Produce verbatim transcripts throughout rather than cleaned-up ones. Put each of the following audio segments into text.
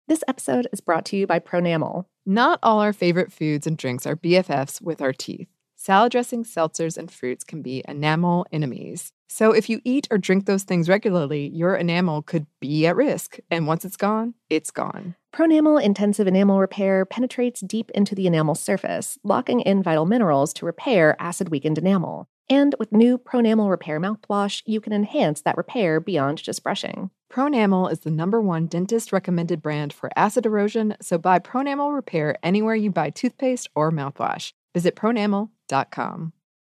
This episode is brought to you by Pronamel. Not all our favorite foods and drinks are B F Fs with our teeth. Salad dressings, seltzers, and fruits can be enamel enemies. So if you eat or drink those things regularly, your enamel could be at risk. And once it's gone, it's gone. Pronamel Intensive Enamel Repair penetrates deep into the enamel surface, locking in vital minerals to repair acid-weakened enamel. And with new Pronamel Repair mouthwash, you can enhance that repair beyond just brushing. Pronamel is the number one dentist-recommended brand for acid erosion, so buy Pronamel Repair anywhere you buy toothpaste or mouthwash. Visit pronamel dot com.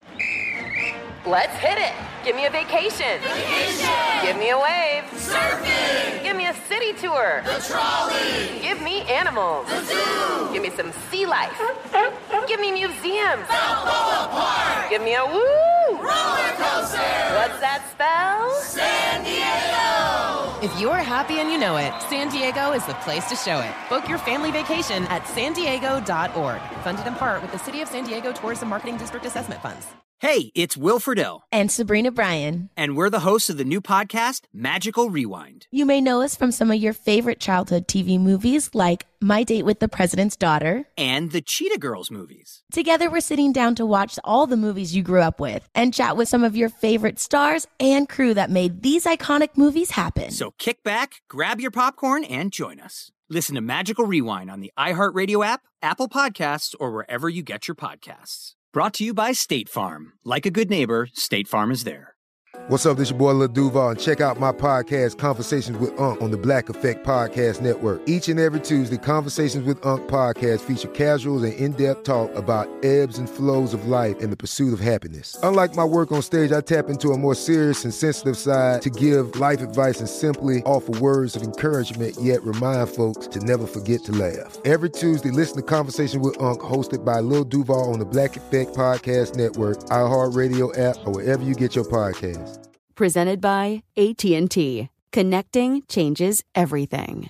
Let's hit it! Give me a vacation! Vacation! Give me a wave! Surfing! Give me a city tour! The trolley! Give me animals! The zoo! Give me some sea life! Give me museums! Balboa Park! Give me a woo! Roller coaster! What's that spell? San Diego! If you're happy and you know it, San Diego is the place to show it. Book your family vacation at san diego dot org. Funded in part with the City of San Diego Tourism Marketing District Assessment Funds. Hey, it's Will Friedle. And Sabrina Bryan. And we're the hosts of the new podcast, Magical Rewind. You may know us from some of your favorite childhood T V movies like My Date with the President's Daughter. And the Cheetah Girls movies. Together, we're sitting down to watch all the movies you grew up with and chat with some of your favorite stars and crew that made these iconic movies happen. So kick back, grab your popcorn, and join us. Listen to Magical Rewind on the iHeartRadio app, Apple Podcasts, or wherever you get your podcasts. Brought to you by State Farm. Like a good neighbor, State Farm is there. What's up, this your boy Lil Duval, and check out my podcast, Conversations with Unc, on the Black Effect Podcast Network. Each and every Tuesday, Conversations with Unc podcast feature casuals and in-depth talk about ebbs and flows of life and the pursuit of happiness. Unlike my work on stage, I tap into a more serious and sensitive side to give life advice and simply offer words of encouragement, yet remind folks to never forget to laugh. Every Tuesday, listen to Conversations with Unc, hosted by Lil Duval on the Black Effect Podcast Network, iHeartRadio app, or wherever you get your podcasts. Presented by A T and T. Connecting changes everything.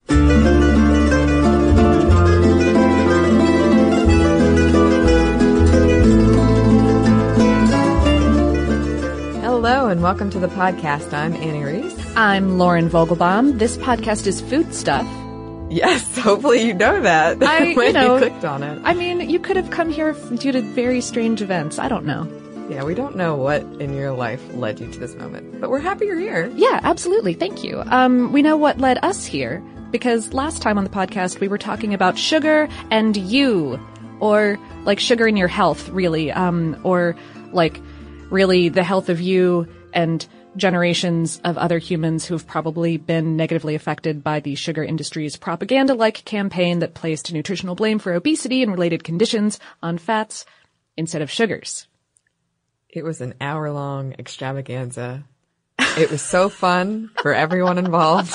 Hello and welcome to the podcast. I'm Annie Reese. I'm Lauren Vogelbaum. This podcast is food stuff. Yes, hopefully you know that I, when you, know, you clicked on it. I mean, you could have come here due to very strange events. I don't know. Yeah, we don't know what in your life led you to this moment, but we're happy you're here. Yeah, absolutely. Thank you. Um, we know what led us here, because last time on the podcast we were talking about sugar and you, or like sugar in your health, really, um, or like really the health of you and generations of other humans who've probably been negatively affected by the sugar industry's propaganda-like campaign that placed nutritional blame for obesity and related conditions on fats instead of sugars. It was an hour-long extravaganza. It was so fun for everyone involved.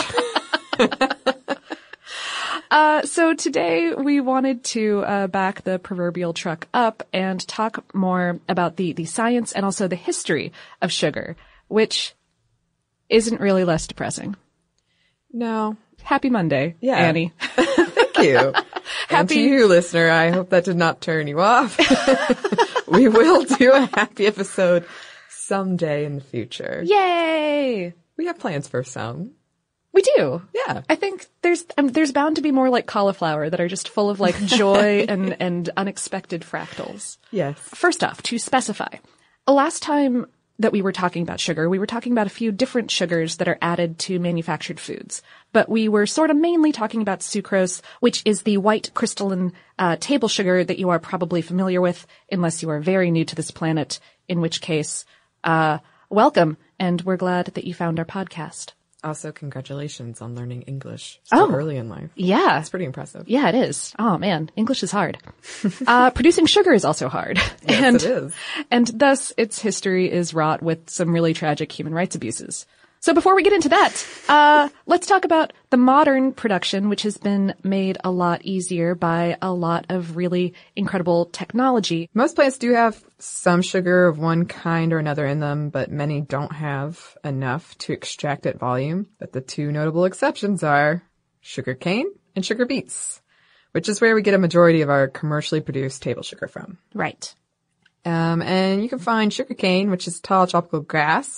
uh, so today we wanted to uh, back the proverbial truck up and talk more about the, the science and also the history of sugar, which isn't really less depressing. No. Happy Monday, yeah. Annie. Thank you. Happy and to you, listener, I hope that did not turn you off. We will do a happy episode someday in the future. Yay! We have plans for some. We do. Yeah. I think there's um, there's bound to be more like cauliflower that are just full of like joy and, and unexpected fractals. Yes. First off, to specify, last time that we were talking about sugar, we were talking about a few different sugars that are added to manufactured foods. But we were sort of mainly talking about sucrose, which is the white crystalline uh, table sugar that you are probably familiar with, unless you are very new to this planet, in which case, uh, welcome, and we're glad that you found our podcast. Also, congratulations on learning English so oh, early in life. Yeah. It's pretty impressive. Yeah, it is. Oh, man. English is hard. uh, producing sugar is also hard. Yes, and, it is. And thus, its history is wrought with some really tragic human rights abuses. So before we get into that, uh, let's talk about the modern production, which has been made a lot easier by a lot of really incredible technology. Most plants do have some sugar of one kind or another in them, but many don't have enough to extract at volume. But the two notable exceptions are sugar cane and sugar beets, which is where we get a majority of our commercially produced table sugar from. Right. Um, and you can find sugar cane, which is tall tropical grass,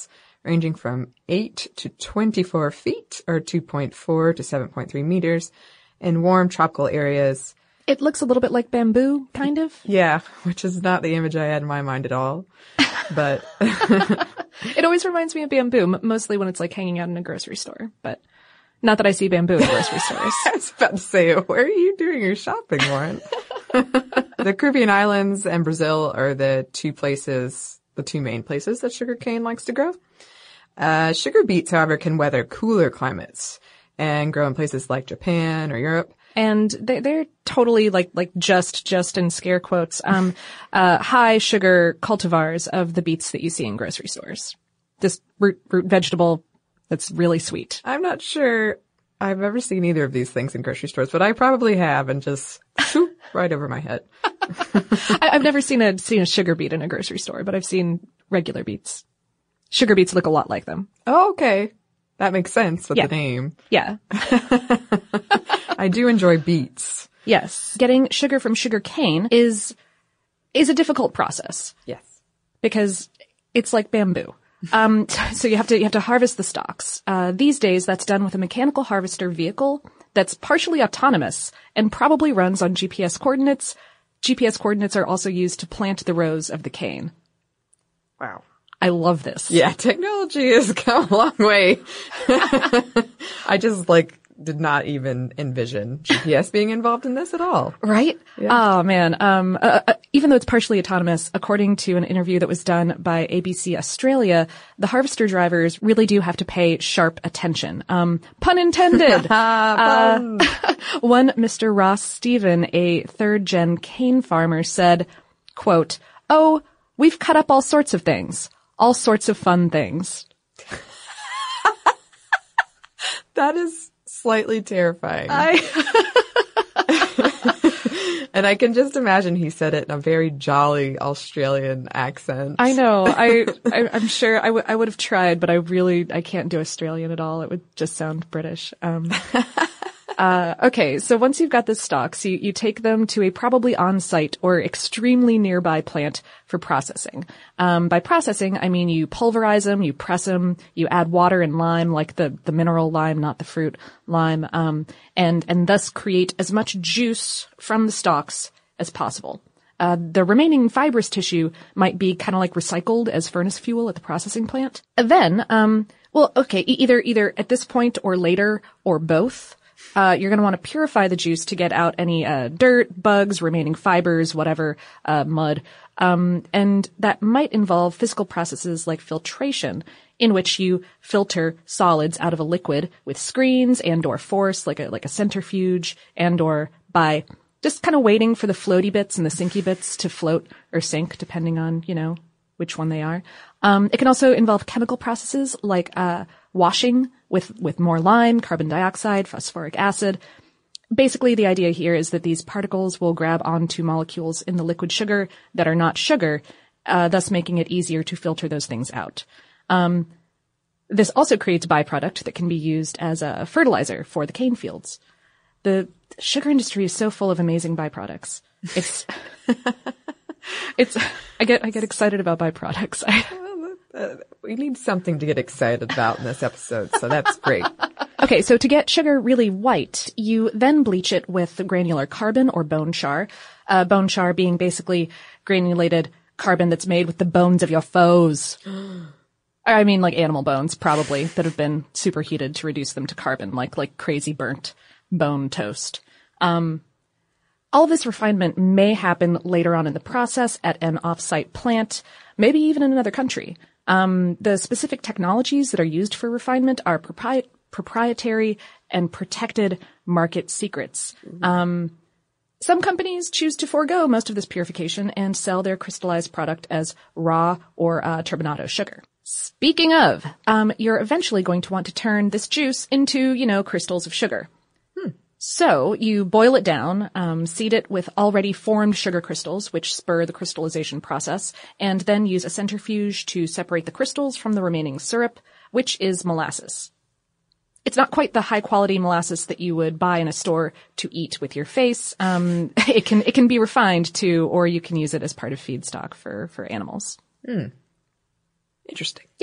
ranging from eight to twenty-four feet, or two point four to seven point three meters, in warm tropical areas. It looks a little bit like bamboo, kind of. Yeah, which is not the image I had in my mind at all. But it always reminds me of bamboo, m- mostly when it's like hanging out in a grocery store. But not that I see bamboo in grocery stores. I was about to say, where are you doing your shopping, Lauren? The Caribbean islands and Brazil are the two places, the two main places that sugarcane likes to grow. Uh, sugar beets, however, can weather cooler climates and grow in places like Japan or Europe. And they, they're totally like, like just, just in scare quotes, um, uh, high sugar cultivars of the beets that you see in grocery stores. This root, root vegetable that's really sweet. I'm not sure I've ever seen either of these things in grocery stores, but I probably have, and just shoop, right over my head. I, I've never seen a, seen a sugar beet in a grocery store, but I've seen regular beets. Sugar beets look a lot like them. Oh, okay. That makes sense with yeah. the name. Yeah. I do enjoy beets. Yes. Getting sugar from sugar cane is, is a difficult process. Yes. Because it's like bamboo. Um, so you have to, you have to harvest the stalks. Uh, these days that's done with a mechanical harvester vehicle that's partially autonomous and probably runs on G P S coordinates. G P S coordinates are also used to plant the rows of the cane. Wow. I love this. Yeah, technology has come a long way. I just, like, did not even envision G P S being involved in this at all. Right? Yeah. Oh, man. Um, uh, uh, even though it's partially autonomous, according to an interview that was done by A B C Australia, the harvester drivers really do have to pay sharp attention. Um, pun intended. uh, one Mister Ross Stephen, a third-gen cane farmer, said, quote, "Oh, we've cut up all sorts of things. All sorts of fun things." That is slightly terrifying. I And I can just imagine he said it in a very jolly Australian accent. I know. I, I I'm sure I would I would have tried, but I really I can't do Australian at all. It would just sound British. Um Uh, okay, so once you've got the stalks, you, you take them to a probably on-site or extremely nearby plant for processing. Um, by processing, I mean you pulverize them, you press them, you add water and lime, like the, the mineral lime, not the fruit lime, um, and, and thus create as much juice from the stalks as possible. Uh, the remaining fibrous tissue might be kind of like recycled as furnace fuel at the processing plant. Then, um, well, okay, e- either, either at this point or later or both. Uh, you're going to want to purify the juice to get out any, uh, dirt, bugs, remaining fibers, whatever, uh, mud. Um, and that might involve physical processes like filtration, in which you filter solids out of a liquid with screens and or force, like a, like a centrifuge, and or by just kind of waiting for the floaty bits and the sinky bits to float or sink, depending on, you know, which one they are. Um, it can also involve chemical processes like, uh, washing with, with more lime, carbon dioxide, phosphoric acid. Basically, the idea here is that these particles will grab onto molecules in the liquid sugar that are not sugar, uh, thus making it easier to filter those things out. Um, this also creates a byproduct that can be used as a fertilizer for the cane fields. The sugar industry is so full of amazing byproducts. It's, it's, I get, I get excited about byproducts. Uh, we need something to get excited about in this episode, so that's great. Okay, so to get sugar really white, you then bleach it with granular carbon or bone char. Uh, bone char being basically granulated carbon that's made with the bones of your foes. I mean, like animal bones, probably, that have been superheated to reduce them to carbon, like, like crazy burnt bone toast. Um, all this refinement may happen later on in the process at an off-site plant, maybe even in another country. Um, the specific technologies that are used for refinement are propri- proprietary and protected market secrets. Um, some companies choose to forego most of this purification and sell their crystallized product as raw or uh, turbinado sugar. Speaking of, um, you're eventually going to want to turn this juice into, you know, crystals of sugar. Hmm. So you boil it down, um, seed it with already formed sugar crystals, which spur the crystallization process, and then use a centrifuge to separate the crystals from the remaining syrup, which is molasses. It's not quite the high-quality molasses that you would buy in a store to eat with your face. Um, it can it can be refined too, or you can use it as part of feedstock for for animals. Hmm. Interesting. Yeah.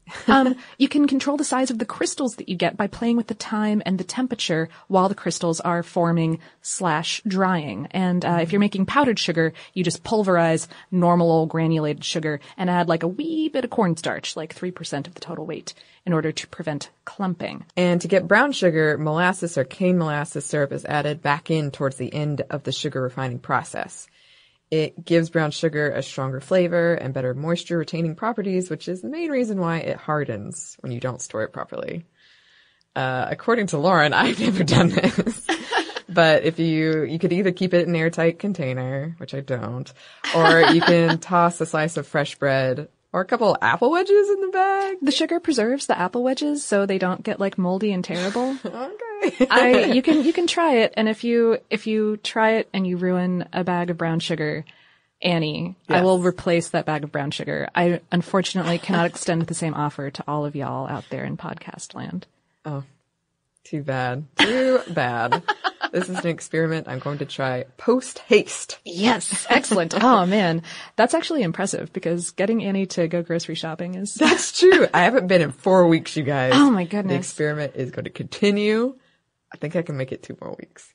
um, you can control the size of the crystals that you get by playing with the time and the temperature while the crystals are forming slash drying. And uh, if you're making powdered sugar, you just pulverize normal old granulated sugar and add like a wee bit of cornstarch, like three percent of the total weight, in order to prevent clumping. And to get brown sugar, molasses or cane molasses syrup is added back in towards the end of the sugar refining process. It gives brown sugar a stronger flavor and better moisture retaining properties, which is the main reason why it hardens when you don't store it properly. Uh, according to Lauren, I've never done this. But if you, you could either keep it in an airtight container, which I don't, or you can toss a slice of fresh bread or a couple of apple wedges in the bag. The sugar preserves the apple wedges so they don't get like moldy and terrible. Okay. I, you can, you can try it. And if you, if you try it and you ruin a bag of brown sugar, Annie, yes. I will replace that bag of brown sugar. I unfortunately cannot extend the same offer to all of y'all out there in podcast land. Oh, too bad. Too bad. This is an experiment I'm going to try post haste. Yes. Excellent. Oh man. That's actually impressive because getting Annie to go grocery shopping is. That's true. I haven't been in four weeks, you guys. Oh my goodness. The experiment is going to continue. I think I can make it two more weeks.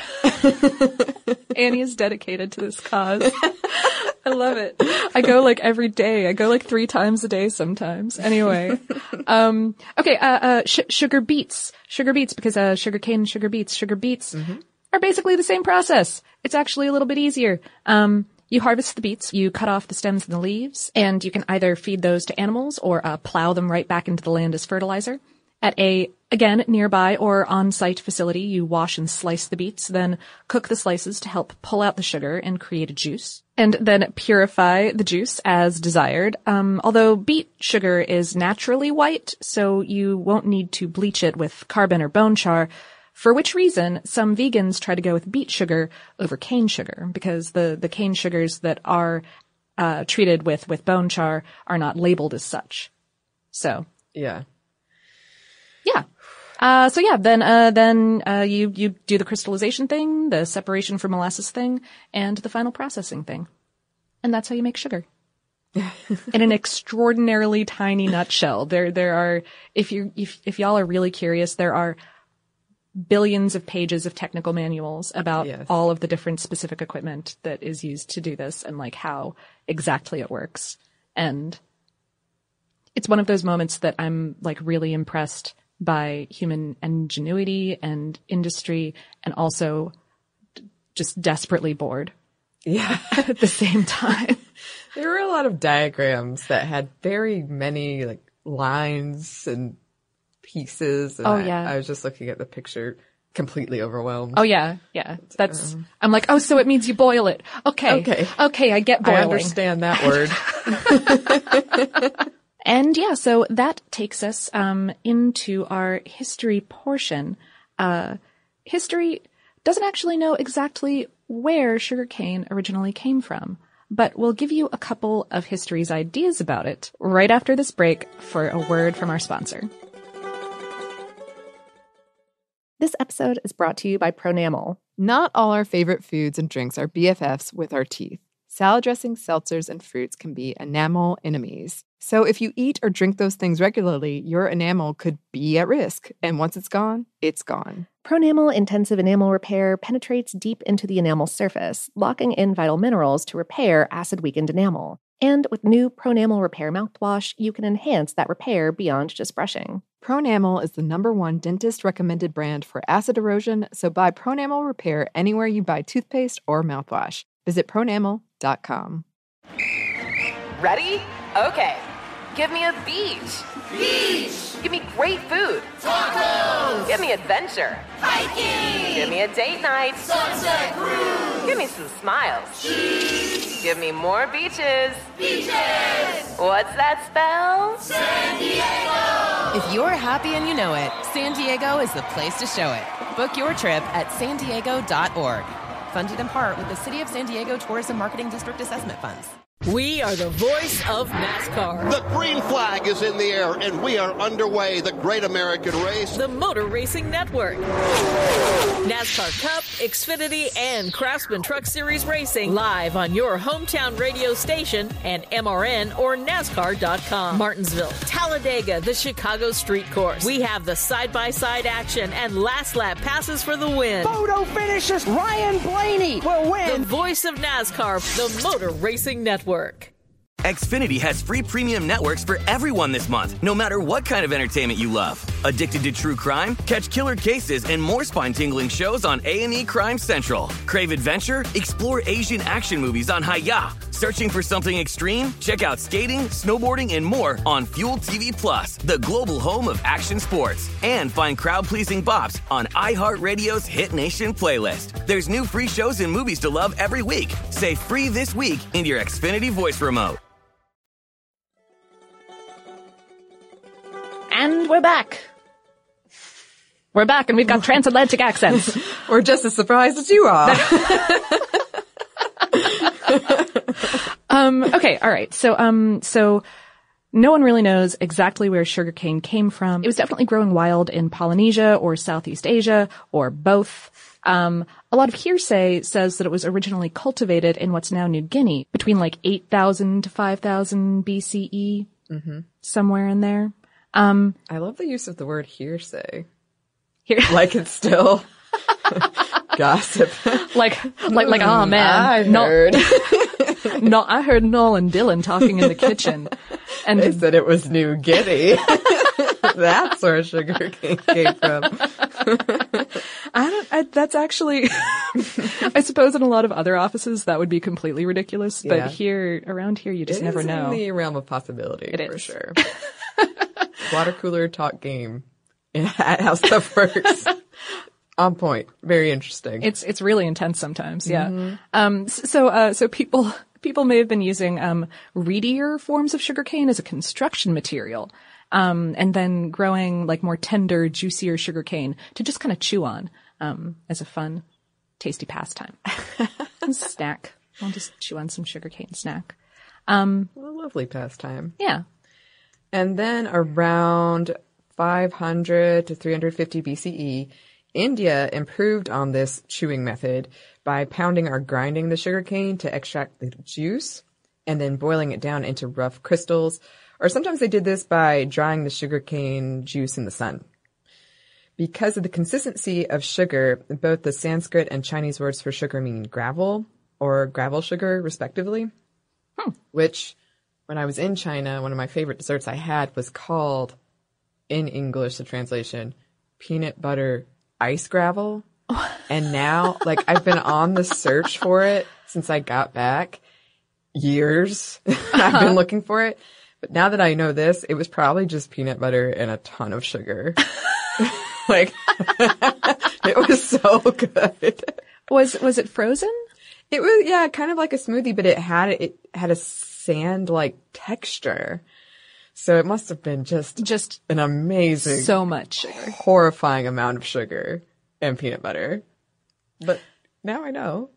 Annie is dedicated to this cause. I love it. I go like every day. I go like three times a day sometimes. Anyway. Um, okay. Uh, uh, sh- sugar beets, sugar beets, because, uh, sugar cane and sugar beets, sugar beets mm-hmm. are basically the same process. It's actually a little bit easier. Um, you harvest the beets, you cut off the stems and the leaves, and you can either feed those to animals or, uh, plow them right back into the land as fertilizer. At a, again, nearby or on-site facility, you wash and slice the beets, then cook the slices to help pull out the sugar and create a juice, and then purify the juice as desired. Um, although beet sugar is naturally white, so you won't need to bleach it with carbon or bone char, for which reason some vegans try to go with beet sugar over cane sugar, because the, the cane sugars that are uh, treated with, with bone char are not labeled as such. So. Yeah. Yeah. Uh, so yeah, then, uh, then, uh, you, you do the crystallization thing, the separation from molasses thing, and the final processing thing. And that's how you make sugar. In an extraordinarily tiny nutshell. There, there are, if you, if, if y'all are really curious, there are billions of pages of technical manuals about yes. all of the different specific equipment that is used to do this and like how exactly it works. And it's one of those moments that I'm like really impressed by human ingenuity and industry, and also d- just desperately bored. Yeah. At the same time. There were a lot of diagrams that had very many like lines and pieces. And oh, I, yeah. I was just looking at the picture, completely overwhelmed. Oh, yeah. Yeah. That's, um, I'm like, oh, so it means you boil it. Okay. Okay. Okay. I get boiling. I understand that word. And yeah, so that takes us um into our history portion. Uh history doesn't actually know exactly where sugarcane originally came from, but we'll give you a couple of history's ideas about it right after this break for a word from our sponsor. This episode is brought to you by Pronamel. Not all our favorite foods and drinks are B F Fs with our teeth. Salad dressings, seltzers, and fruits can be enamel enemies. So if you eat or drink those things regularly, your enamel could be at risk. And once it's gone, it's gone. Pronamel Intensive Enamel Repair penetrates deep into the enamel surface, locking in vital minerals to repair acid-weakened enamel. And with new Pronamel Repair mouthwash, you can enhance that repair beyond just brushing. Pronamel is the number one dentist-recommended brand for acid erosion, so buy Pronamel Repair anywhere you buy toothpaste or mouthwash. Visit pronamel dot com. Ready? Okay. Give me a beach. Beach. Give me great food. Tacos. Give me adventure. Hiking. Give me a date night. Sunset cruise. Give me some smiles. Cheese. Give me more beaches. Beaches. What's that spell? San Diego. If you're happy and you know it, San Diego is the place to show it. Book your trip at san diego dot org. Funded in part with the City of San Diego Tourism Marketing District Assessment Funds. We are the voice of NASCAR. The green flag is in the air, and we are underway. The Great American Race. The Motor Racing Network. NASCAR Cup, Xfinity, and Craftsman Truck Series Racing live on your hometown radio station and M R N or NASCAR dot com. Martinsville, Talladega, the Chicago Street Course. We have the side-by-side action and last lap passes for the win. Photo finishes. Ryan Blaney will win. The voice of NASCAR, the Motor Racing Network. Xfinity has free premium networks for everyone this month, no matter what kind of entertainment you love. Addicted to true crime? Catch killer cases and more spine-tingling shows on A and E Crime Central. Crave adventure? Explore Asian action movies on Hi-Ya. Searching for something extreme? Check out skating, snowboarding, and more on Fuel T V Plus, the global home of action sports. And find crowd-pleasing bops on iHeartRadio's Hit Nation playlist. There's new free shows and movies to love every week. Say free this week in your Xfinity voice remote. And we're back. We're back, and we've got transatlantic accents. We're just as surprised as you are. um, okay, all right. So, um, so no one really knows exactly where sugarcane came from. It was definitely growing wild in Polynesia or Southeast Asia or both. Um, a lot of hearsay says that it was originally cultivated in what's now New Guinea between like eight thousand to five thousand B C E, mm-hmm. somewhere in there. Um, I love the use of the word hearsay. Here, like it's still gossip. Like, like, like, oh man, I heard. No, no, I heard Nolan Dillon talking in the kitchen, and they said it was New Guinea. That's where sugar cane came from. I don't. I, that's actually, I suppose, in a lot of other offices that would be completely ridiculous. But yeah. here, around here, you just it never is know. In the realm of possibility, it for is. sure. Water cooler talk game at How Stuff Works. On point. Very interesting. It's it's really intense sometimes. Yeah. Mm-hmm. Um. So uh. So people people may have been using um reedier forms of sugarcane as a construction material. Um, and then growing like more tender, juicier sugarcane to just kind of chew on, um, as a fun, tasty pastime. Snack. I'll just chew on some sugarcane snack. Um, what a lovely pastime. Yeah. And then around five hundred to three hundred fifty B C E, India improved on this chewing method by pounding or grinding the sugarcane to extract the juice and then boiling it down into rough crystals. Or sometimes they did this by drying the sugarcane juice in the sun. Because of the consistency of sugar, both the Sanskrit and Chinese words for sugar mean gravel or gravel sugar, respectively. Hmm. Which, when I was in China, one of my favorite desserts I had was called, in English, the translation, peanut butter ice gravel. And now, like, I've been on the search for it since I got back. Years. I've been looking for it. But now that I know this, it was probably just peanut butter and a ton of sugar. Like, it was so good. Was, was it frozen? It was, yeah, kind of like a smoothie, but it had, it had a sand-like texture. So it must have been just, just an amazing, so much sugar, horrifying amount of sugar and peanut butter. But now I know.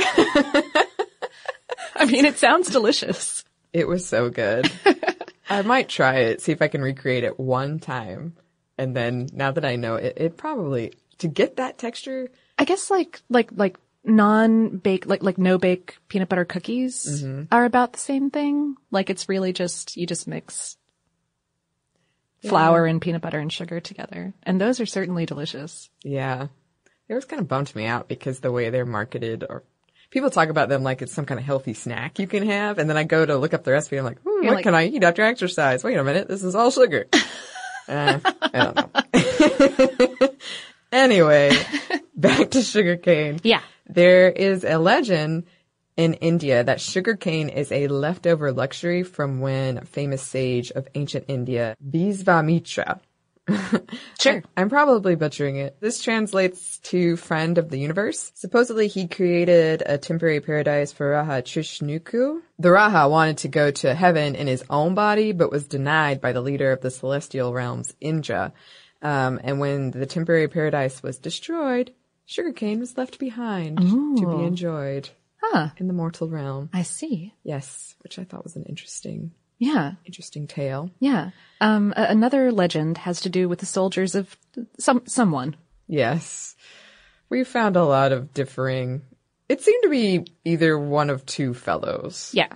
I mean, it sounds delicious. It was so good. I might try it, see if I can recreate it one time. And then now that I know it, it probably, to get that texture. I guess like, like, like non-bake, like, like no-bake peanut butter cookies mm-hmm. are about the same thing. Like it's really just, you just mix yeah. flour and peanut butter and sugar together. And those are certainly delicious. Yeah. It was kind of bummed me out because the way they're marketed or people talk about them like it's some kind of healthy snack you can have. And then I go to look up the recipe. I'm like, hmm, what like, can I eat after exercise? Wait a minute. This is all sugar. uh, I don't know. Anyway, back to sugarcane. Yeah. There is a legend in India that sugarcane is a leftover luxury from when famous sage of ancient India, Visvamitra. Sure. I'm probably butchering it. This translates to friend of the universe. Supposedly he created a temporary paradise for Raja Trishnuku. The Raja wanted to go to heaven in his own body, but was denied by the leader of the celestial realms, Indra. Um, and when the temporary paradise was destroyed, sugarcane was left behind Ooh. to be enjoyed. Huh. in the mortal realm. I see. Yes, which I thought was an interesting, Yeah. interesting tale. Yeah. Um, a- another legend has to do with the soldiers of some someone. Yes. We found a lot of differing. It seemed to be either one of two fellows. Yeah.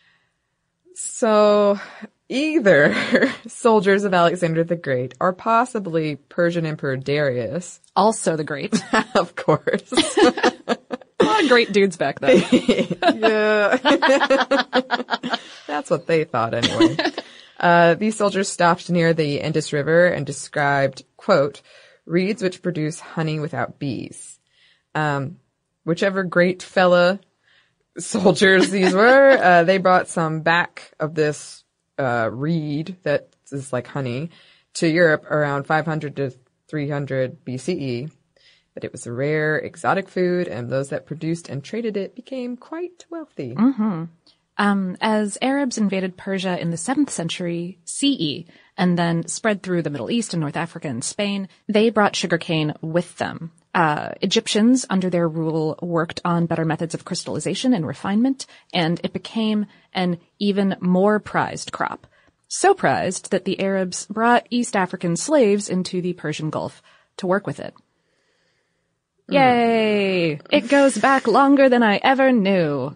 So either soldiers of Alexander the Great or possibly Persian Emperor Darius. Also the Great. Of course. A lot of great dudes back then. Yeah. That's what they thought anyway. Uh, these soldiers stopped near the Indus River and described, quote, reeds which produce honey without bees. Um, whichever great fella soldiers these were, uh, they brought some back of this, uh, reed that is like honey to Europe around five hundred to three hundred B C E. But it was a rare, exotic food, and those that produced and traded it became quite wealthy. Mm-hmm. Um, as Arabs invaded Persia in the seventh century C E and then spread through the Middle East and North Africa and Spain, they brought sugarcane with them. Uh, Egyptians, under their rule, worked on better methods of crystallization and refinement, and it became an even more prized crop. So prized that the Arabs brought East African slaves into the Persian Gulf to work with it. Yay! It goes back longer than I ever knew.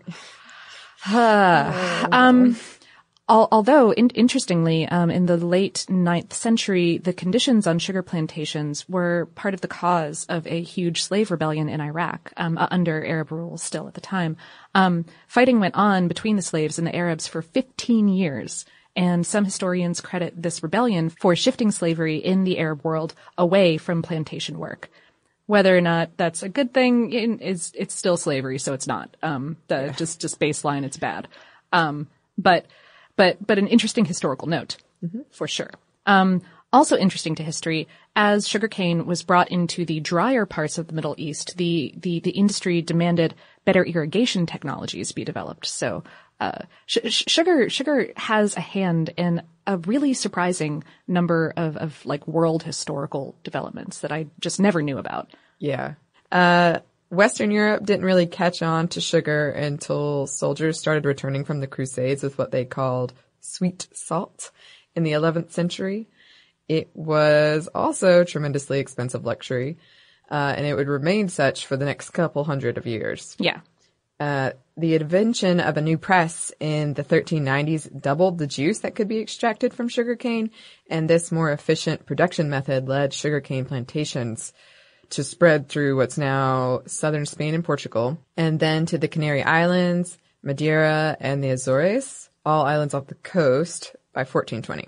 um, al- although, in- interestingly, um, in the late ninth century, the conditions on sugar plantations were part of the cause of a huge slave rebellion in Iraq, um, uh, under Arab rule still at the time. Um, fighting went on between the slaves and the Arabs for fifteen years. And some historians credit this rebellion for shifting slavery in the Arab world away from plantation work. Whether or not that's a good thing is, it's still slavery, so it's not. Um, the, yeah. just, just baseline, it's bad. Um, but, but, but an interesting historical note, mm-hmm. for sure. Um, also interesting to history, as sugarcane was brought into the drier parts of the Middle East, the, the, the industry demanded better irrigation technologies be developed. So, uh, sh- sugar, sugar has a hand in a really surprising number of, of like world historical developments that I just never knew about. Yeah. Uh, Western Europe didn't really catch on to sugar until soldiers started returning from the Crusades with what they called sweet salt in the eleventh century. It was also tremendously expensive luxury, uh, and it would remain such for the next couple hundred of years. Yeah. Uh, the invention of a new press in the thirteen nineties doubled the juice that could be extracted from sugarcane, and this more efficient production method led sugarcane plantations to spread through what's now southern Spain and Portugal, and then to the Canary Islands, Madeira, and the Azores, all islands off the coast, by fourteen twenty.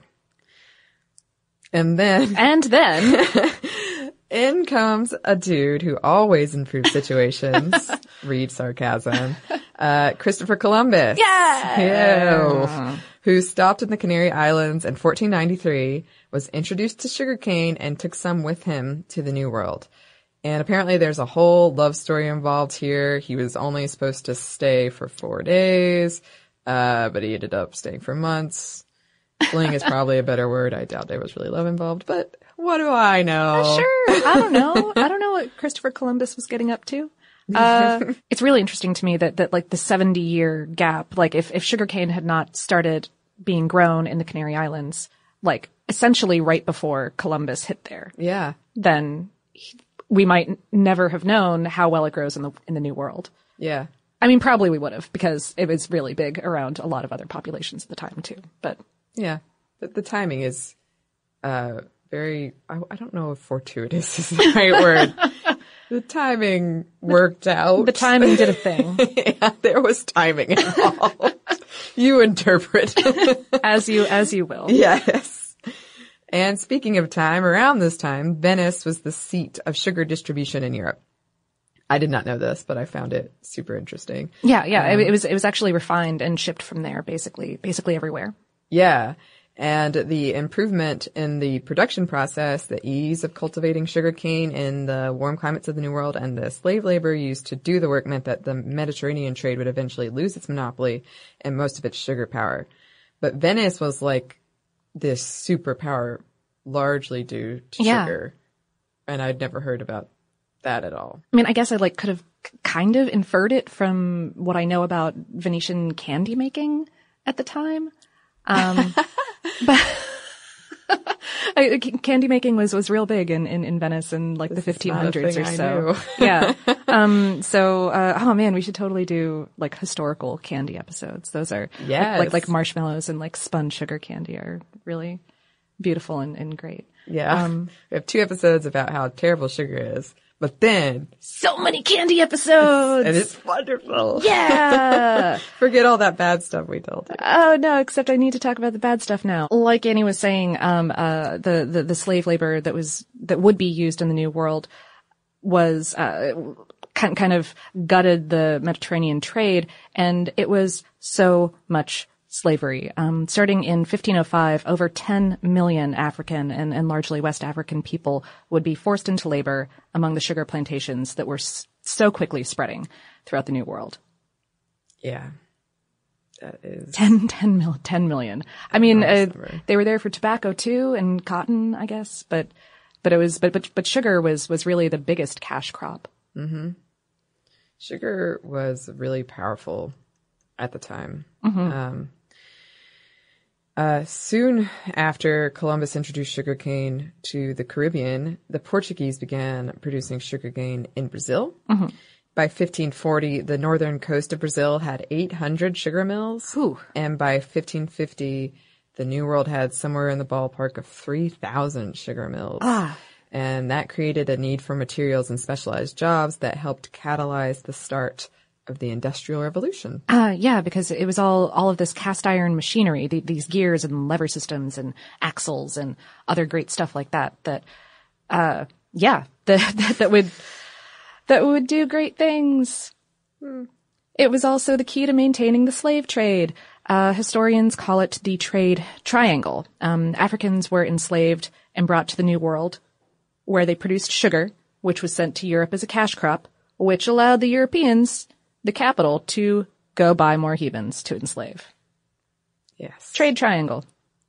And then... And then... in comes a dude who always improves situations. Read sarcasm. Uh, Christopher Columbus. Yeah! Ew. Who stopped in the Canary Islands in fourteen ninety-three, was introduced to sugarcane, and took some with him to the New World. And apparently there's a whole love story involved here. He was only supposed to stay for four days, uh, but he ended up staying for months. Fling is probably a better word. I doubt there was really love involved, but what do I know? Uh, sure. I don't know. I don't know what Christopher Columbus was getting up to. Uh, it's really interesting to me that, that like the seventy year gap, like if, if sugarcane had not started being grown in the Canary Islands, like essentially right before Columbus hit there. Yeah. Then he, we might never have known how well it grows in the, in the New World. Yeah. I mean, probably we would have, because it was really big around a lot of other populations at the time too, but. Yeah. The, the timing is, uh, very, I, I don't know if fortuitous is the right word. The timing worked out. The timing did a thing. Yeah, there was timing involved. You interpret. As you, as you will. Yes. And speaking of time, around this time, Venice was the seat of sugar distribution in Europe. I did not know this, but I found it super interesting. Yeah, yeah. Um, it, it was, it was actually refined and shipped from there, basically, basically everywhere. Yeah. And the improvement in the production process, the ease of cultivating sugarcane in the warm climates of the New World, and the slave labor used to do the work meant that the Mediterranean trade would eventually lose its monopoly and most of its sugar power. But Venice was like this superpower largely due to yeah. sugar. And I'd never heard about that at all. I mean, I guess I like could have kind of inferred it from what I know about Venetian candy making at the time. Um, but I, candy making was, was real big in, in, in Venice in like this the fifteen hundreds or so. Yeah. Um, so, uh, oh man, we should totally do like historical candy episodes. Those are yes. like, like marshmallows and like spun sugar candy are really beautiful and, and great. Yeah. Um, we have two episodes about how terrible sugar is. But then, so many candy episodes! And it's wonderful. Yeah! Forget all that bad stuff we told you. Oh, no, except I need to talk about the bad stuff now. Like Annie was saying, um, uh, the, the, the slave labor that was, that would be used in the New World was, uh, kind, kind of gutted the Mediterranean trade, and it was so much slavery. Um, starting in fifteen oh five, over ten million African and, and largely West African people would be forced into labor among the sugar plantations that were s- so quickly spreading throughout the New World. Yeah. That is... ten, ten, mil, ten million. I mean, uh, they were there for tobacco too and cotton, I guess, but, but it was, but, but, but sugar was, was really the biggest cash crop. Mm-hmm. Sugar was really powerful at the time. Mm-hmm. Um, Uh, soon after Columbus introduced sugarcane to the Caribbean, the Portuguese began producing sugarcane in Brazil. Mm-hmm. By fifteen forty, the northern coast of Brazil had eight hundred sugar mills. Ooh. And by fifteen fifty, the New World had somewhere in the ballpark of three thousand sugar mills. Ah. And that created a need for materials and specialized jobs that helped catalyze the start of the Industrial Revolution. Uh, yeah, because it was all, all of this cast iron machinery, the, these gears and lever systems and axles and other great stuff like that, that, uh, yeah, that, that would, that would do great things. Hmm. It was also the key to maintaining the slave trade. Uh, historians call it the trade triangle. Um, Africans were enslaved and brought to the New World, where they produced sugar, which was sent to Europe as a cash crop, which allowed the Europeans the capital to go buy more heathens to enslave. Yes. Trade triangle.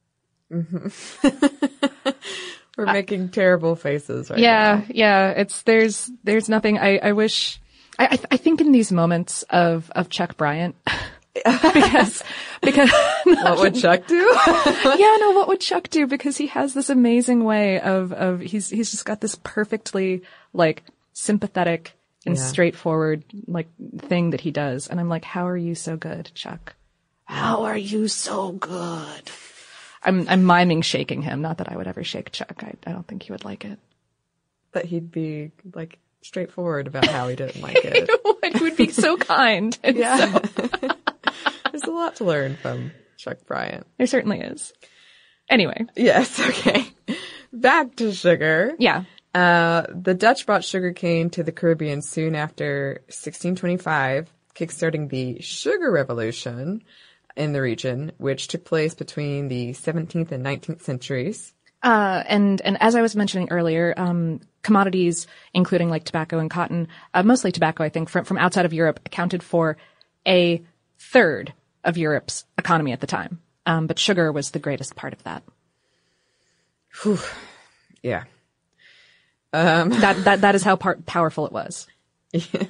Mm-hmm. We're uh, making terrible faces right yeah, now. Yeah, yeah. It's, there's, there's nothing, I, I wish, I, I, I think in these moments of, of Chuck Bryant, because, because. What would Chuck do? Yeah, no, what would Chuck do? Because he has this amazing way of, of, he's, he's just got this perfectly, like, sympathetic, and yeah. straightforward, like, thing that he does. And I'm like, how are you so good, Chuck? How are you so good? I'm, I'm miming shaking him. Not that I would ever shake Chuck. I, I don't think he would like it. But he'd be, like, straightforward about how he didn't like it. He would be so kind. And yeah. So. There's a lot to learn from Chuck Bryant. There certainly is. Anyway. Yes, okay. Back to sugar. Yeah. Uh, the Dutch brought sugarcane to the Caribbean soon after sixteen twenty-five, kickstarting the Sugar Revolution in the region, which took place between the seventeenth and nineteenth centuries. Uh, and, and as I was mentioning earlier, um, commodities, including like tobacco and cotton, uh, mostly tobacco, I think, from, from outside of Europe accounted for a third of Europe's economy at the time. Um, but sugar was the greatest part of that. Whew. Yeah. Um, that, that, that is how par- powerful it was. Yeah.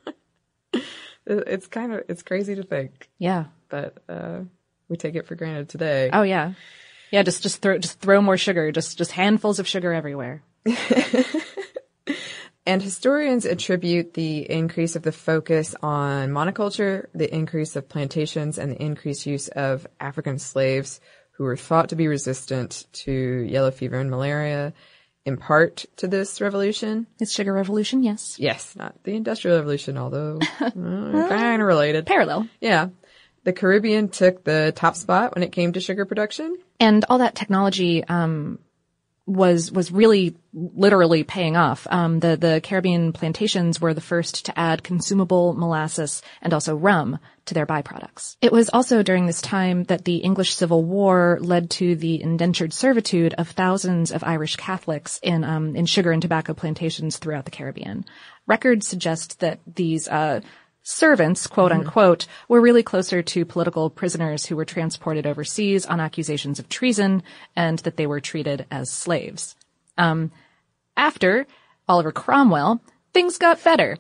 It's kind of, it's crazy to think. Yeah. But, uh, we take it for granted today. Oh, yeah. Yeah, just, just throw, just throw more sugar. Just, just handfuls of sugar everywhere. And historians attribute the increase of the focus on monoculture, the increase of plantations, and the increased use of African slaves who were thought to be resistant to yellow fever and malaria, in part to this revolution. It's sugar revolution, yes. Yes, not the Industrial Revolution, although uh, kind of related. Parallel. Yeah. The Caribbean took the top spot when it came to sugar production. And all that technology um was was really literally paying off. Um the the Caribbean plantations were the first to add consumable molasses and also rum to their byproducts. It was also during this time that the English Civil War led to the indentured servitude of thousands of Irish Catholics in um in sugar and tobacco plantations throughout the Caribbean. Records suggest that these uh servants, quote unquote, mm-hmm. were really closer to political prisoners who were transported overseas on accusations of treason, and that they were treated as slaves. Um, after Oliver Cromwell things got better.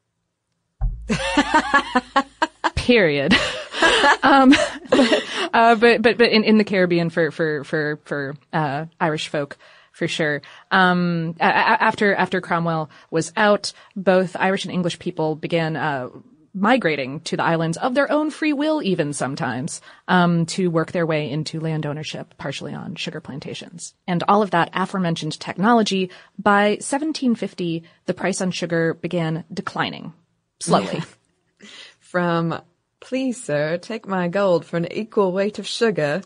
Period. um, but, uh, but, but, but in, in the Caribbean for, for, for, for, uh, Irish folk, for sure. Um, a- after, after Cromwell was out, both Irish and English people began, uh, migrating to the islands of their own free will, even sometimes, um, to work their way into land ownership, partially on sugar plantations. And all of that aforementioned technology, by seventeen fifty, the price on sugar began declining slowly. From, please, sir, take my gold for an equal weight of sugar,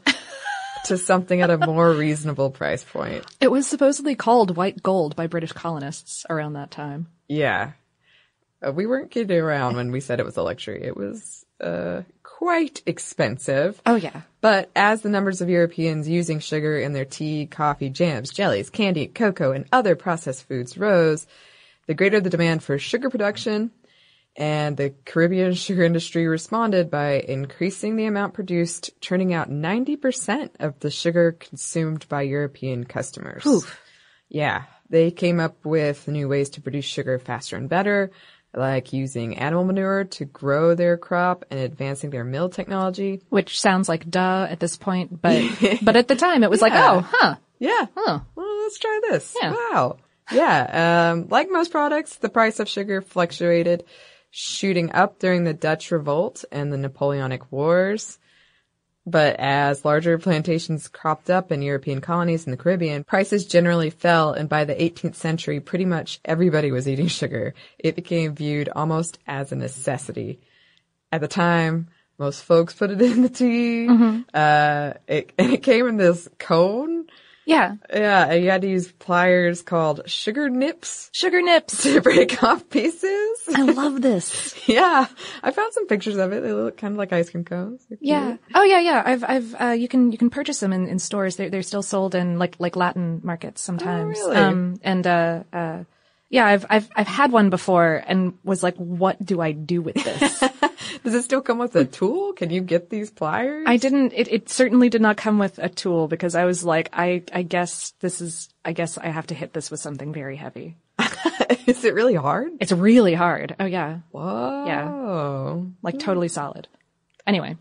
to something at a more reasonable price point. It was supposedly called white gold by British colonists around that time. Yeah. Uh, we weren't kidding around when we said it was a luxury. It was uh, quite expensive. Oh, yeah. But as the numbers of Europeans using sugar in their tea, coffee, jams, jellies, candy, cocoa, and other processed foods rose, the greater the demand for sugar production, and the Caribbean sugar industry responded by increasing the amount produced, turning out ninety percent of the sugar consumed by European customers. Oof. Yeah. They came up with new ways to produce sugar faster and better, like using animal manure to grow their crop and advancing their mill technology. Which sounds like duh at this point, but but at the time it was Yeah. like, oh, huh. Yeah. Huh. Well, let's try this. Yeah. Wow. Yeah. Um, like most products, the price of sugar fluctuated, shooting up during the Dutch Revolt and the Napoleonic Wars. But as larger plantations cropped up in European colonies in the Caribbean, prices generally fell, and by the eighteenth century, pretty much everybody was eating sugar. It became viewed almost as a necessity. At the time, most folks put it in the tea. Mm-hmm. Uh, it, and it came in this cone. Yeah. Yeah, and you had to use pliers called sugar nips. Sugar nips. To break off pieces. I love this. Yeah. I found some pictures of it. They look kind of like ice cream cones. They're Yeah. cute. Oh yeah, yeah. I've, I've, uh, you can, you can purchase them in, in stores. They're, they're still sold in like, like Latin markets sometimes. Oh, really? Um, and, uh, uh, yeah, I've, I've, I've had one before and was like, what do I do with this? Does it still come with a tool? Can you get these pliers? I didn't, it, it certainly did not come with a tool because I was like, I, I guess this is, I guess I have to hit this with something very heavy. Is it really hard? It's really hard. Oh yeah. Whoa. Yeah. Like totally solid. Anyway.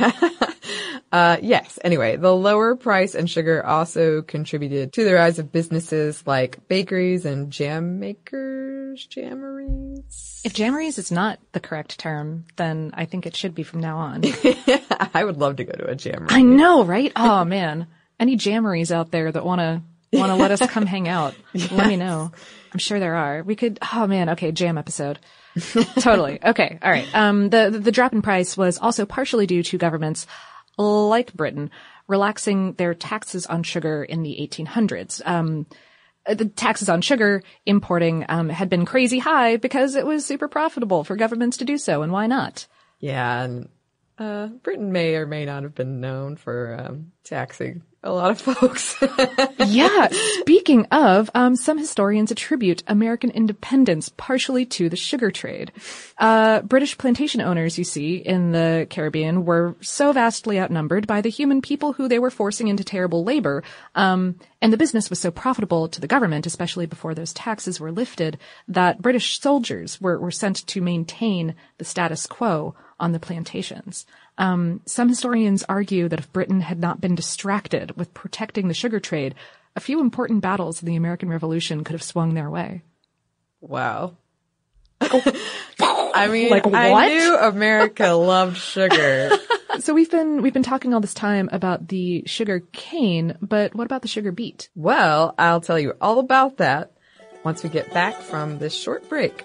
Uh, yes. Anyway, the lower price in sugar also contributed to the rise of businesses like bakeries and jam makers, jammeries. If jammeries is not the correct term, then I think it should be from now on. I would love to go to a jammery. I know, right? Oh man. Any jammeries out there that want to, want to let us come hang out? Yes. Let me know. I'm sure there are. We could, oh man. Okay. Jam episode. Totally. Okay. All right. Um, the, the drop in price was also partially due to governments like Britain, relaxing their taxes on sugar in the eighteen hundreds. Um, the taxes on sugar importing um, had been crazy high because it was super profitable for governments to do so, and why not? Yeah, and uh, Britain may or may not have been known for um, taxing a lot of folks. Yeah, speaking of, um, some historians attribute American independence partially to the sugar trade. Uh, British plantation owners, you see, in the Caribbean were so vastly outnumbered by the human people who they were forcing into terrible labor, um, and the business was so profitable to the government, especially before those taxes were lifted, that British soldiers were, were sent to maintain the status quo on the plantations. Um, some historians argue that if Britain had not been distracted with protecting the sugar trade, a few important battles in the American Revolution could have swung their way. Wow. I mean, Like what? I knew America loved sugar. So we've been, we've been talking all this time about the sugar cane, but what about the sugar beet? Well, I'll tell you all about that once we get back from this short break.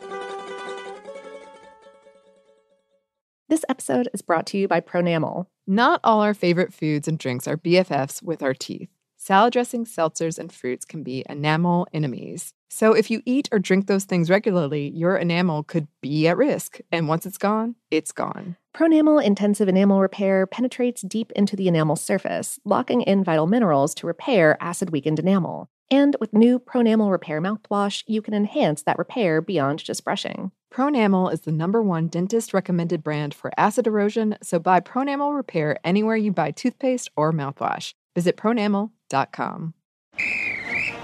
This episode is brought to you by Pronamel. Not all our favorite foods and drinks are B F Fs with our teeth. Salad dressings, seltzers, and fruits can be enamel enemies. So if you eat or drink those things regularly, your enamel could be at risk. And once it's gone, it's gone. Pronamel Intensive Enamel Repair penetrates deep into the enamel surface, locking in vital minerals to repair acid-weakened enamel. And with new Pronamel Repair mouthwash, you can enhance that repair beyond just brushing. Pronamel is the number one dentist-recommended brand for acid erosion, so buy Pronamel Repair anywhere you buy toothpaste or mouthwash. Visit pronamel dot com.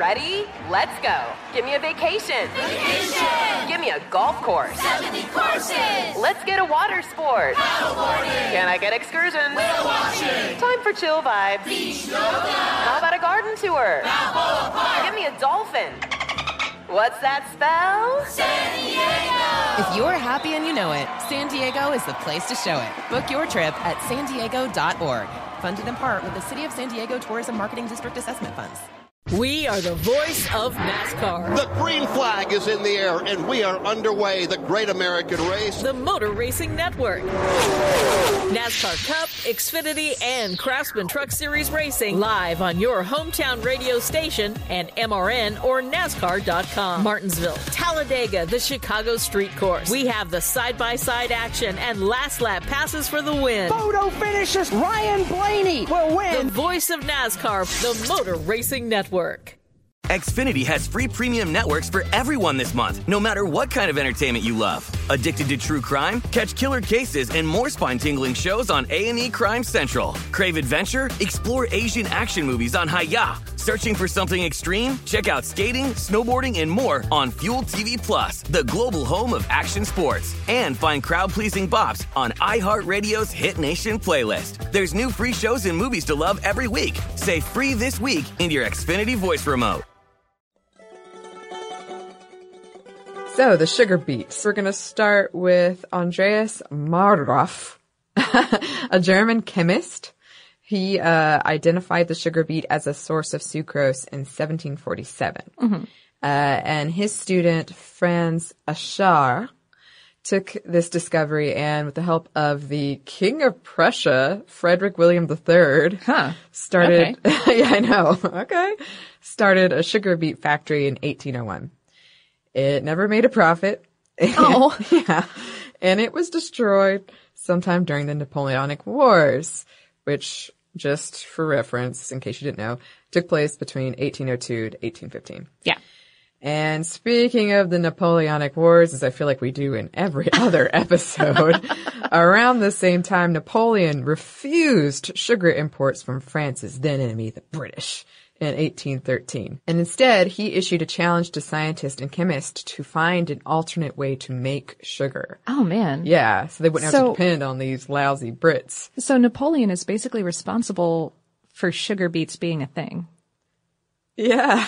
Ready? Let's go. Give me a vacation. Vacation. Give me a golf course. seventy courses. Let's get a water sport. Paddleboarding. Can I get excursions? Whale watching. Time for chill vibes. Beach yoga. How about a garden tour? Balboa Park. Give me a dolphin. What's that spell? San Diego. If you're happy and you know it, San Diego is the place to show it. Book your trip at san diego dot org. Funded in part with the City of San Diego Tourism Marketing District Assessment Funds. We are the voice of NASCAR. The green flag is in the air, and we are underway. The Great American Race. The Motor Racing Network. NASCAR Cup, Xfinity, and Craftsman Truck Series Racing live on your hometown radio station and M R N or NASCAR dot com. Martinsville, Talladega, the Chicago Street Course. We have the side-by-side action and last lap passes for the win. Photo finishes. Ryan Blaney will win. The voice of NASCAR, the Motor Racing Network. Xfinity has free premium networks for everyone this month, no matter what kind of entertainment you love. Addicted to true crime? Catch killer cases and more spine-tingling shows on A and E Crime Central. Crave adventure? Explore Asian action movies on Hi-Ya. Searching for something extreme? Check out skating, snowboarding, and more on Fuel T V Plus, the global home of action sports. And find crowd-pleasing bops on iHeartRadio's Hit Nation playlist. There's new free shows and movies to love every week. Say free this week in your Xfinity voice remote. So, the sugar beets. We're going to start with Andreas Marhof, a German chemist. He uh, identified the sugar beet as a source of sucrose in seventeen forty-seven. Mm-hmm. Uh, and his student, Franz Aschar, took this discovery and, with the help of the King of Prussia, Frederick William the Third, huh. started, okay. yeah, I know, okay, started a sugar beet factory in eighteen oh one. It never made a profit. Oh. yeah. And it was destroyed sometime during the Napoleonic Wars, which, just for reference, in case you didn't know, took place between eighteen oh two to eighteen fifteen. Yeah. And speaking of the Napoleonic Wars, as I feel like we do in every other episode, around the same time, Napoleon refused sugar imports from France's then enemy, the British, in eighteen thirteen. And instead, he issued a challenge to scientists and chemists to find an alternate way to make sugar. Oh, man. Yeah, so they wouldn't so, have to depend on these lousy Brits. So Napoleon is basically responsible for sugar beets being a thing. Yeah.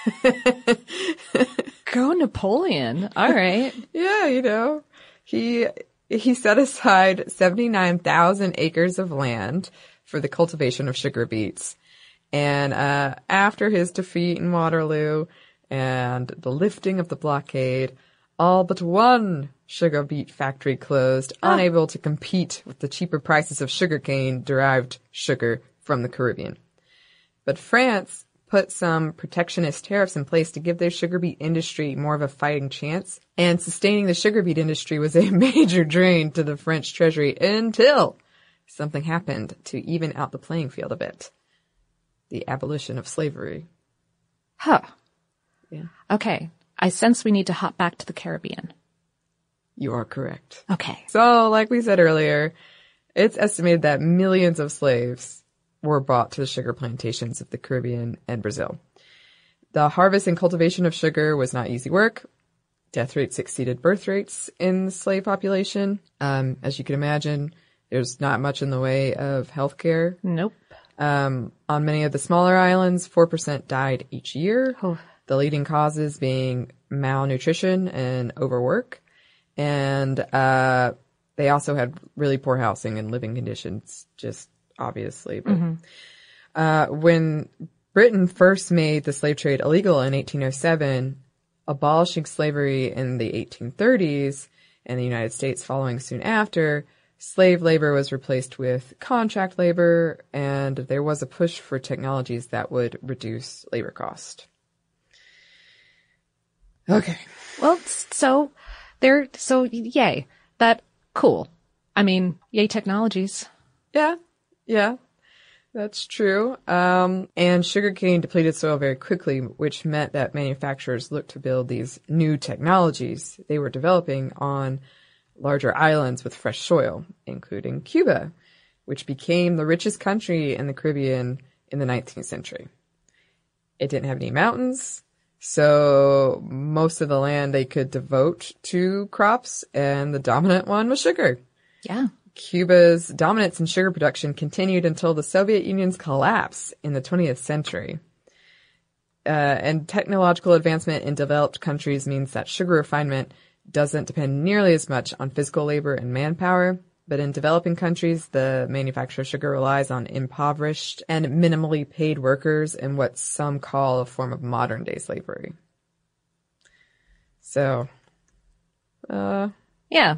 Go Napoleon. All right. Yeah, you know, he he set aside seventy-nine thousand acres of land for the cultivation of sugar beets. And uh after his defeat in Waterloo and the lifting of the blockade, all but one sugar beet factory closed, oh. unable to compete with the cheaper prices of sugarcane derived sugar from the Caribbean. But France put some protectionist tariffs in place to give their sugar beet industry more of a fighting chance. And sustaining the sugar beet industry was a major drain to the French treasury until something happened to even out the playing field a bit. The abolition of slavery. Huh. Yeah. Okay. I sense we need to hop back to the Caribbean. You are correct. Okay. So, like we said earlier, it's estimated that millions of slaves were brought to the sugar plantations of the Caribbean and Brazil. The harvest and cultivation of sugar was not easy work. Death rates exceeded birth rates in the slave population. Um, as you can imagine, there's not much in the way of healthcare. Nope. Um, on many of the smaller islands, four percent died each year. Oh. The leading causes being malnutrition and overwork. And, uh, they also had really poor housing and living conditions, just obviously. But, mm-hmm. uh, when Britain first made the slave trade illegal in eighteen oh seven, abolishing slavery in the eighteen thirties and the United States following soon after, slave labor was replaced with contract labor, and there was a push for technologies that would reduce labor cost. Okay. Well, so there, so yay. That, cool. I mean, yay technologies. Yeah. Yeah. That's true. Um, and sugarcane depleted soil very quickly, which meant that manufacturers looked to build these new technologies they were developing on larger islands with fresh soil, including Cuba, which became the richest country in the Caribbean in the nineteenth century. It didn't have any mountains, so most of the land they could devote to crops, and the dominant one was sugar. Yeah. Cuba's dominance in sugar production continued until the Soviet Union's collapse in the twentieth century. Uh, and technological advancement in developed countries means that sugar refinement doesn't depend nearly as much on physical labor and manpower. But in developing countries, the manufacture of sugar relies on impoverished and minimally paid workers in what some call a form of modern-day slavery. So, uh... yeah.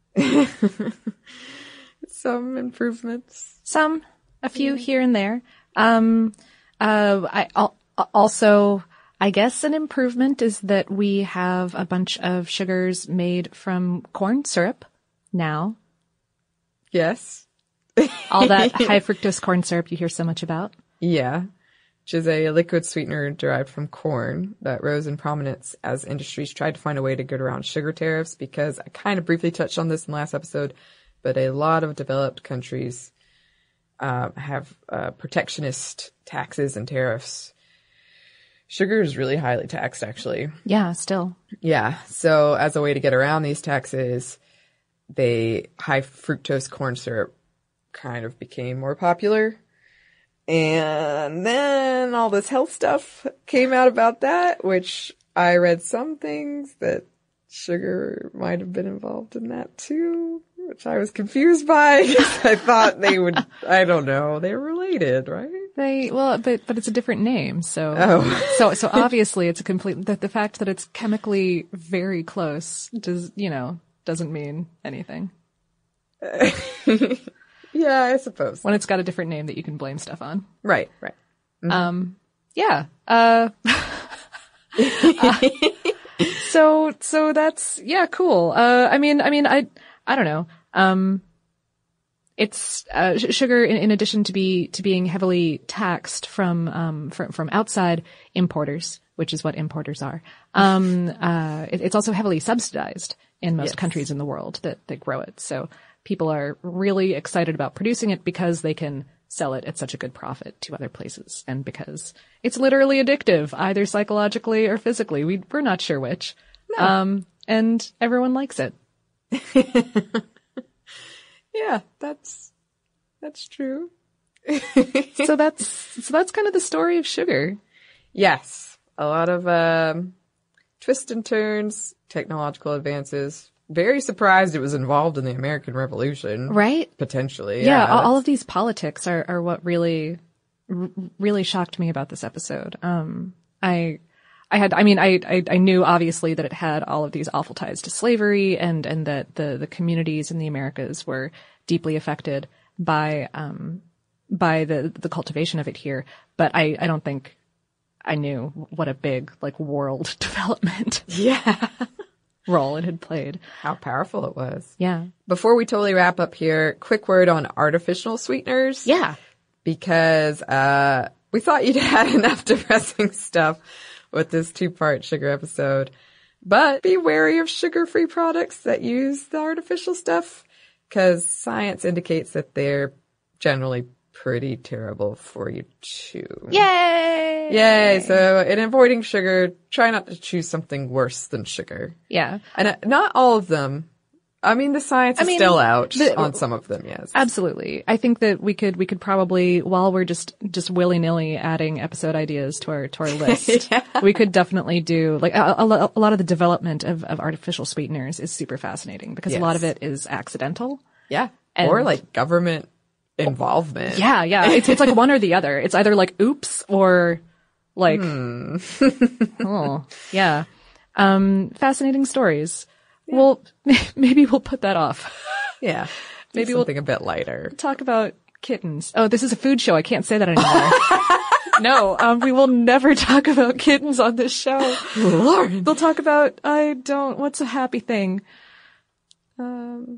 Some improvements. Some. A few here and there. Um, uh, I al- also, I guess an improvement is that we have a bunch of sugars made from corn syrup now. Yes. All that high fructose corn syrup you hear so much about. Yeah. Which is a liquid sweetener derived from corn that rose in prominence as industries tried to find a way to get around sugar tariffs, because I kind of briefly touched on this in the last episode, but a lot of developed countries uh, have uh, protectionist taxes and tariffs. Sugar is really highly taxed, actually. Yeah, still. Yeah. So as a way to get around these taxes, they high fructose corn syrup kind of became more popular. And then all this health stuff came out about that, which I read some things that sugar might have been involved in that too, which I was confused by because I thought they would, I don't know, they're related, right? They, well, but, but it's a different name. So, oh. so, so obviously it's a complete, the, the fact that it's chemically very close does, you know, doesn't mean anything. Yeah, I suppose. When it's got a different name that you can blame stuff on. Right, right. Mm-hmm. Um, yeah. Uh, uh, so, so that's, yeah, cool. Uh, I mean, I mean, I, I don't know. Um, it's, uh, sh- sugar in, in addition to be, to being heavily taxed from, um, from, from outside importers, which is what importers are. Um, uh, it, it's also heavily subsidized in most yes. countries in the world that, that grow it. So people are really excited about producing it because they can sell it at such a good profit to other places, and because it's literally addictive, either psychologically or physically. We, we're not sure which. No. Um, and everyone likes it. Yeah, that's, that's true. so that's, so that's kind of the story of sugar. Yes. A lot of, um, twists and turns, technological advances. Very surprised it was involved in the American Revolution. Right? Potentially. Yeah. yeah all, all of these politics are, are what really, r- really shocked me about this episode. Um, I, I had, I mean, I, I, I knew obviously that it had all of these awful ties to slavery, and, and that the, the communities in the Americas were deeply affected by, um, by the, the cultivation of it here. But I, I don't think I knew what a big, like, world development. Yeah. role it had played. How powerful it was. Yeah. Before we totally wrap up here, quick word on artificial sweeteners. Yeah. Because, uh, we thought you'd had enough depressing stuff with this two-part sugar episode. But be wary of sugar-free products that use the artificial stuff, because science indicates that they're generally pretty terrible for you too. Yay! Yay! So in avoiding sugar, try not to choose something worse than sugar. Yeah. And uh, not all of them. I mean, the science I is mean, still out the, on some of them, yes. Absolutely. I think that we could, we could probably, while we're just, just willy-nilly adding episode ideas to our, to our list, yeah. we could definitely do, like, a, a, a lot of the development of, of artificial sweeteners is super fascinating, because yes. a lot of it is accidental. Yeah. And, or like government involvement. Yeah, yeah. It's, it's like one or the other. It's either like, oops, or like, hmm. oh, yeah. Um, fascinating stories. Yeah. Well, maybe we'll put that off. Yeah. Maybe something we'll a bit lighter. Talk about kittens. Oh, this is a food show. I can't say that anymore. No, um, we will never talk about kittens on this show. Lord. They'll talk about, I don't, what's a happy thing? Um,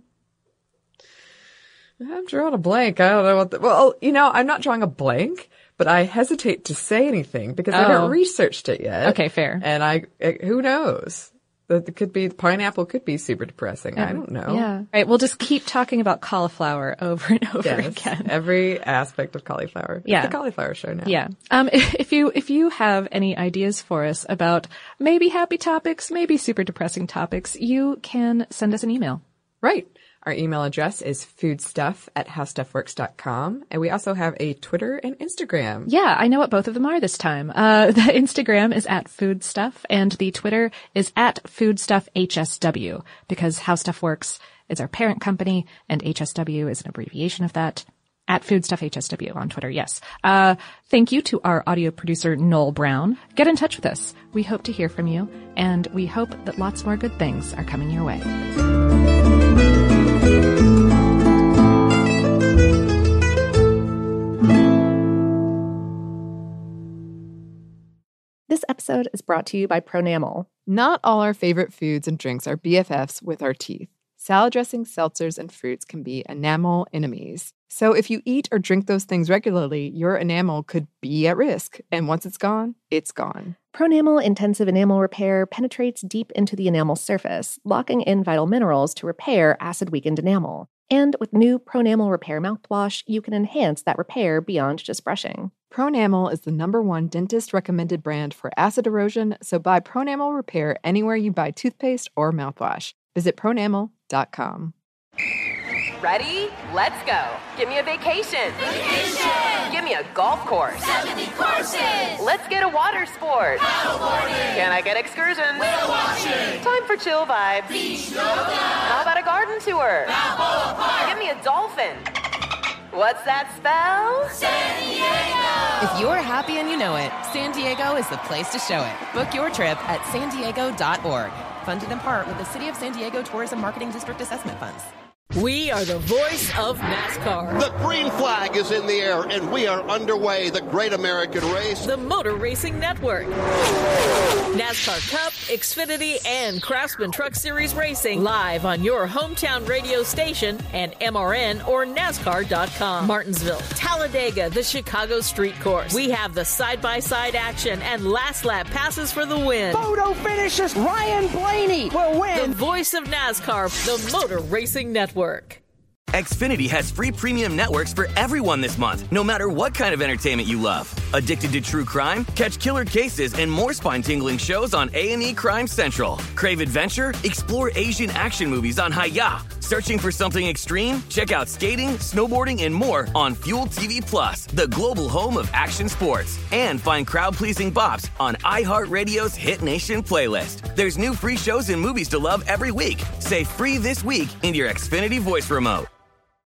I'm drawing a blank. I don't know what the, well, you know, I'm not drawing a blank, but I hesitate to say anything because oh. I haven't researched it yet. Okay, fair. And I, who knows? It could be, pineapple could be super depressing. Yeah. I don't know. Yeah. All right. We'll just keep talking about cauliflower over and over Yes, again. every aspect of cauliflower. It's Yeah. the cauliflower show now. Yeah. Um, if you, if you have any ideas for us about maybe happy topics, maybe super depressing topics, you can send us an email. Right. Our email address is foodstuff at howstuffworks dot com. And we also have a Twitter and Instagram. Yeah, I know what both of them are this time. Uh, the Instagram is at foodstuff and the Twitter is at foodstuffhsw because How Stuff Works is our parent company and H S W is an abbreviation of that. At foodstuffhsw on Twitter, yes. Uh, thank you to our audio producer, Noel Brown. Get in touch with us. We hope to hear from you and we hope that lots more good things are coming your way. This episode is brought to you by Pronamel. Not all our favorite foods and drinks are B F Fs with our teeth. Salad dressings, seltzers, and fruits can be enamel enemies. So if you eat or drink those things regularly, your enamel could be at risk. And once it's gone, it's gone. Pronamel Intensive Enamel Repair penetrates deep into the enamel surface, locking in vital minerals to repair acid-weakened enamel. And with new Pronamel Repair mouthwash, you can enhance that repair beyond just brushing. Pronamel is the number one dentist-recommended brand for acid erosion, so buy Pronamel Repair anywhere you buy toothpaste or mouthwash. Visit pronamel dot com. Ready? Let's go. Give me a vacation. Vacation! Give me a golf course. seventy courses! Let's get a water sport. Paddleboarding! Can I get excursions? Whale watching! Time for chill vibes. Beach yoga! How about a garden tour? Balboa Park! Give me a dolphin. What's that spell? San Diego! If you're happy and you know it, San Diego is the place to show it. Book your trip at san diego dot org. Funded in part with the City of San Diego Tourism Marketing District Assessment Funds. We are the voice of NASCAR. The green flag is in the air, and we are underway. The great American race. The Motor Racing Network. NASCAR Cup, Xfinity, and Craftsman Truck Series Racing live on your hometown radio station and M R N or NASCAR dot com. Martinsville, Talladega, the Chicago Street Course. We have the side-by-side action and last lap passes for the win. Photo finishes. Ryan Blaney will win. The voice of NASCAR, the Motor Racing Network. Xfinity has free premium networks for everyone this month, no matter what kind of entertainment you love. Addicted to true crime? Catch killer cases and more spine-tingling shows on A and E Crime Central. Crave adventure? Explore Asian action movies on Hi-Ya. Searching for something extreme? Check out skating, snowboarding, and more on Fuel T V Plus, the global home of action sports. And find crowd-pleasing bops on iHeartRadio's Hit Nation playlist. There's new free shows and movies to love every week. Say free this week in your Xfinity voice remote.